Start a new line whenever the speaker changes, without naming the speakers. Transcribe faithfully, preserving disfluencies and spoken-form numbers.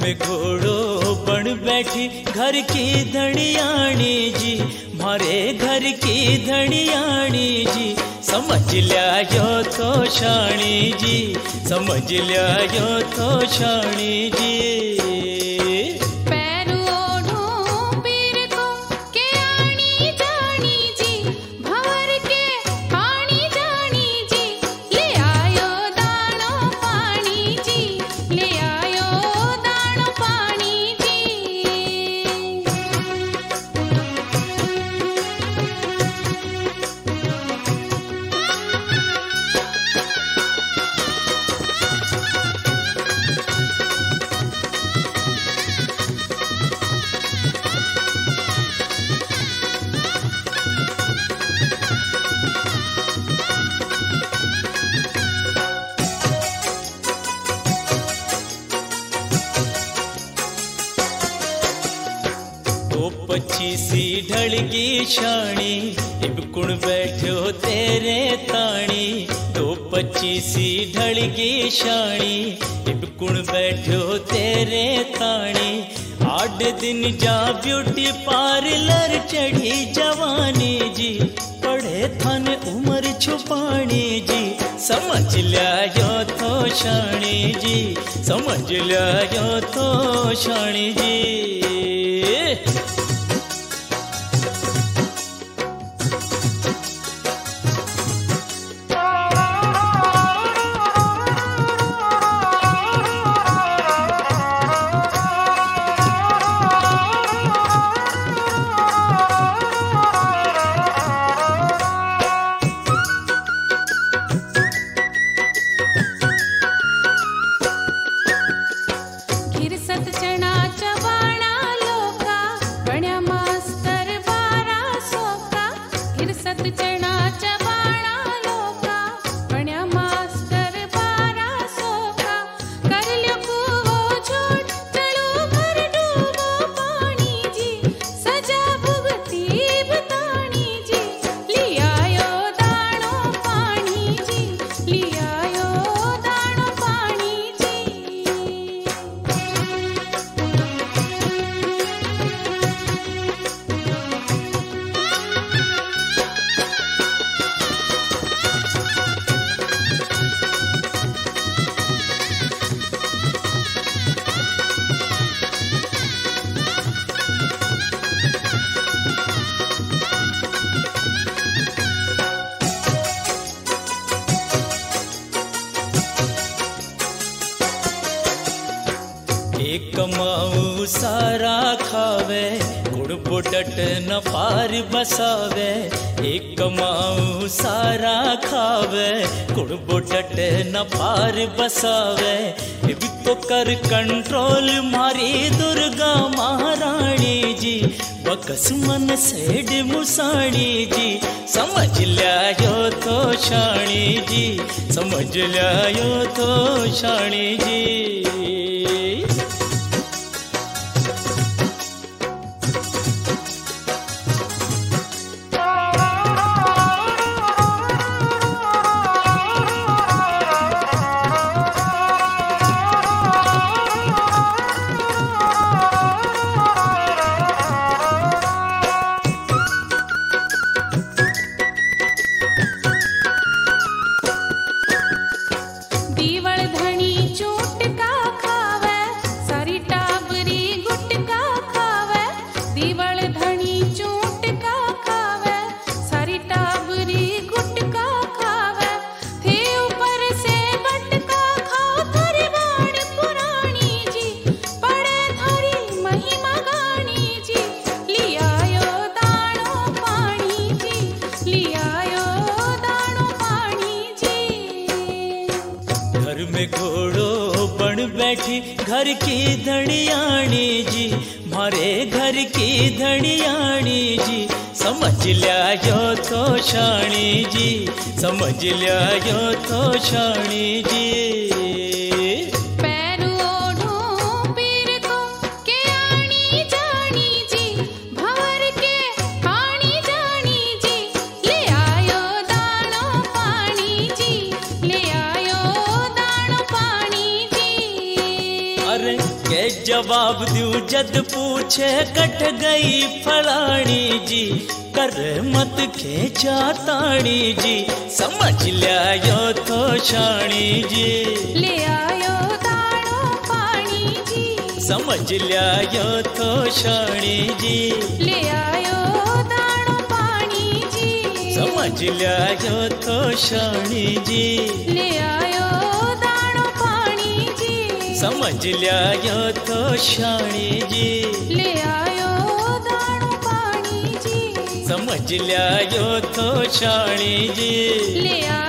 में घोड़ो बन बैठी घर की धड़ियाणी जी, मारे घर की धड़ियाणी जी। समझ लिया यो तो शाणी जी, समझ लिया यो तो शाणी जी। पच्चीसी ढलगी शाणी इब कुण बैठो तेरे ताणी। दो पच्चीसी ढलगी शाणी इब कुण बैठो तेरे ताणी। आठ दिन जा ब्यूटी पार्लर चढ़ी जवानी जी, पढ़े थन उम्र छुपानी जी। समझ लिया यो तो शाणी जी, समझ लिया यो तो शाणी जी। एक कमाऊ सारा खावे गुड़ बुडट न पार बसावे। एक कमाऊ सारा खावे गुड़ बुडट न पार बसावे। भी तो कर कंट्रोल मारी दुर्गा महारानी जी, बकस मन सेड मुसाणी जी। समझ लिया यो तो शाणी जी, समझ लिया यो तो शाणी जी। घोड़ो बन बैठी घर की धड़ियाणी जी, मारे घर की धड़ियाणी जी। समझ लिया यो तो शाणी जी, समझ लिया यो तो शाणी जी। जवाब दूं जद पूछे कट गई फलानी जी, कर मत खेचा ताणी जी, समझ लिया तो शाणी जी।
ले आयो दाणो पानी जी,
समझ लिया तो शाणी जी।
ले आयो दाणो पानी जी,
समझ लिया तो शाणी जी।
ले आयो दाणो पानी जी,
समझ लिया तो शाणी जी।
ले आयो दाणो पानी जी,
समझ लिया तो शाणी जी।
ले